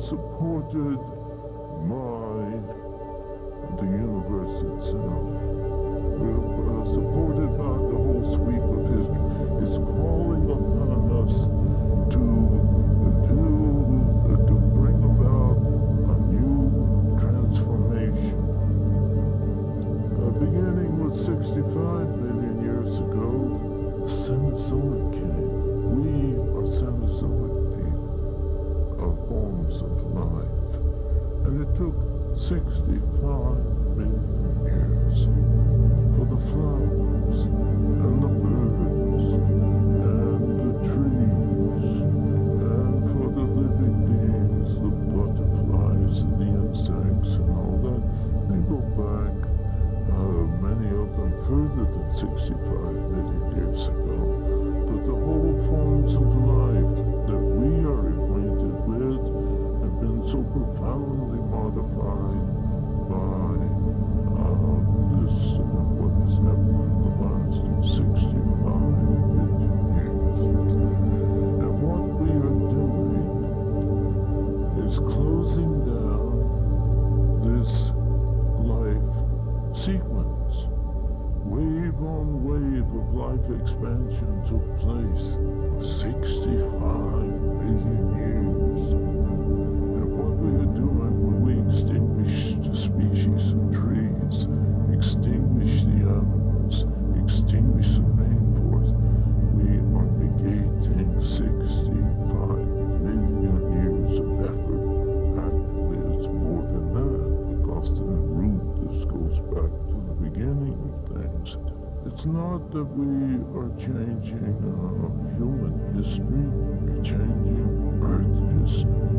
supported by the universe itself. We're supported by the whole sweep of history. It's calling upon us to bring about a new transformation. Beginning with 65 million years ago, the Cenozoic came. We are Cenozoic people, are forms of life. And it took 65 million years for the flowers and the birds and the trees and for the living beings, the butterflies and the insects and all that. They go back, many of them further than 65 million years ago. But the whole forms of life that we are acquainted with have been so profoundly modified by this, what has happened in the last 65 million years. And what we are doing is closing down this life sequence. Wave on wave of life expansion took place for 65 million years. And what we are doing when we extinguish the species of trees, extinguish the animals, extinguish the rainforest, we are negating 65 million years of effort. Actually, it's more than that, because the root, this goes back to the beginning of things. It's not that we are changing human history, we're changing Earth history.